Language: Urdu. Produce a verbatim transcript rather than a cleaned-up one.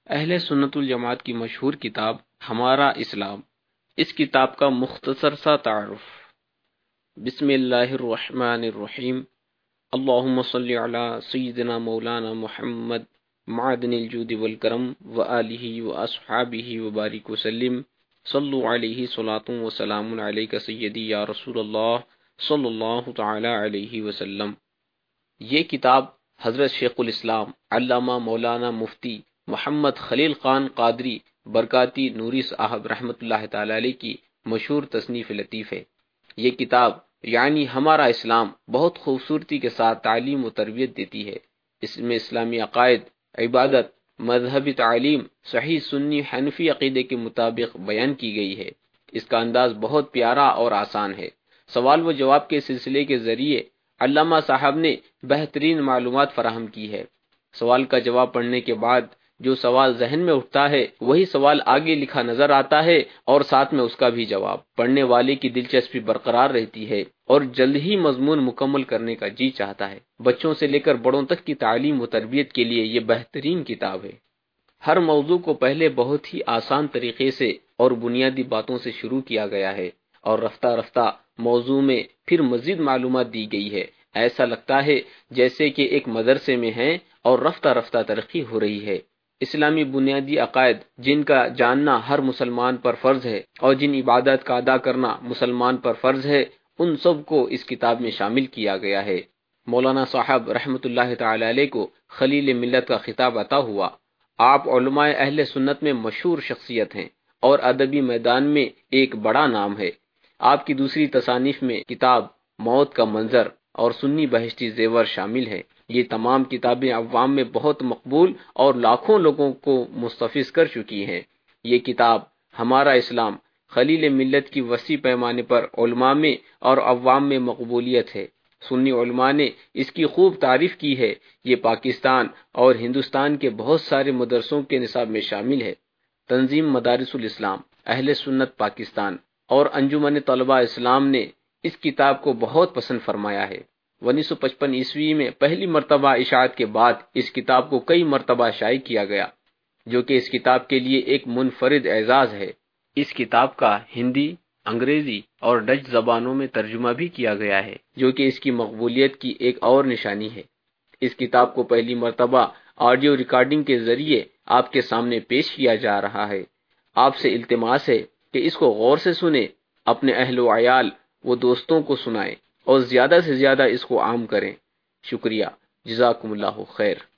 اہل سنت الجماعت کی مشہور کتاب ہمارا اسلام، اس کتاب کا مختصر سا تعارف۔ بسم اللہ الرحمن الرحیم، اللہم صلی علی سیدنا مولانا محمد معدن الجود والکرم وآلہ واصحابہ وبارک وسلم، صلو علیہ صلاۃ وسلام علیک سیدی یا رسول اللہ صلی اللہ تعالی علیہ وسلم۔ یہ کتاب حضرت شیخ الاسلام علامہ مولانا مفتی محمد خلیل خان قادری برکاتی نوری صاحب رحمۃ اللہ تعالی علیہ کی مشہور تصنیف لطیف ہے۔ یہ کتاب یعنی ہمارا اسلام بہت خوبصورتی کے ساتھ تعلیم و تربیت دیتی ہے۔ اس میں اسلامی عقائد، عبادت، مذہبی تعلیم صحیح سنی حنفی عقیدے کے مطابق بیان کی گئی ہے۔ اس کا انداز بہت پیارا اور آسان ہے۔ سوال و جواب کے سلسلے کے ذریعے علامہ صاحب نے بہترین معلومات فراہم کی ہے۔ سوال کا جواب پڑھنے کے بعد جو سوال ذہن میں اٹھتا ہے وہی سوال آگے لکھا نظر آتا ہے اور ساتھ میں اس کا بھی جواب۔ پڑھنے والے کی دلچسپی برقرار رہتی ہے اور جلد ہی مضمون مکمل کرنے کا جی چاہتا ہے۔ بچوں سے لے کر بڑوں تک کی تعلیم و تربیت کے لیے یہ بہترین کتاب ہے۔ ہر موضوع کو پہلے بہت ہی آسان طریقے سے اور بنیادی باتوں سے شروع کیا گیا ہے اور رفتہ رفتہ موضوع میں پھر مزید معلومات دی گئی ہے۔ ایسا لگتا ہے جیسے کہ ایک مدرسے میں ہیں اور رفتہ رفتہ ترقی ہو رہی ہے۔ اسلامی بنیادی عقائد جن کا جاننا ہر مسلمان پر فرض ہے اور جن عبادات کا ادا کرنا مسلمان پر فرض ہے، ان سب کو اس کتاب میں شامل کیا گیا ہے۔ مولانا صاحب رحمۃ اللہ تعالی علیہ کو خلیل ملت کا خطاب عطا ہوا۔ آپ علماء اہل سنت میں مشہور شخصیت ہیں اور ادبی میدان میں ایک بڑا نام ہے۔ آپ کی دوسری تصانیف میں کتاب موت کا منظر اور سنی بہشتی زیور شامل ہے۔ یہ تمام کتابیں عوام میں بہت مقبول اور لاکھوں لوگوں کو مستفیض کر چکی ہیں۔ یہ کتاب ہمارا اسلام خلیل ملت کی وسیع پیمانے پر علماء میں اور عوام میں مقبولیت ہے۔ سنی علماء نے اس کی خوب تعریف کی ہے۔ یہ پاکستان اور ہندوستان کے بہت سارے مدرسوں کے نصاب میں شامل ہے۔ تنظیم مدارس الاسلام اہل سنت پاکستان اور انجمن طلباء اسلام نے اس کتاب کو بہت پسند فرمایا ہے۔ انیس سو پچپن عیسوی میں پہلی مرتبہ اشاعت کے بعد اس کتاب کو کئی مرتبہ شائع کیا گیا، جو کہ اس کتاب کے لیے ایک منفرد اعزاز ہے۔ اس کتاب کا ہندی، انگریزی اور ڈچ زبانوں میں ترجمہ بھی کیا گیا ہے، جو کہ اس کی مقبولیت کی ایک اور نشانی ہے۔ اس کتاب کو پہلی مرتبہ آڈیو ریکارڈنگ کے ذریعے آپ کے سامنے پیش کیا جا رہا ہے۔ آپ سے التماس ہے کہ اس کو غور سے سنیں، اپنے اہل و عیال و دوستوں کو سنائیں اور زیادہ سے زیادہ اس کو عام کریں۔ شکریہ، جزاکم اللہ خیر۔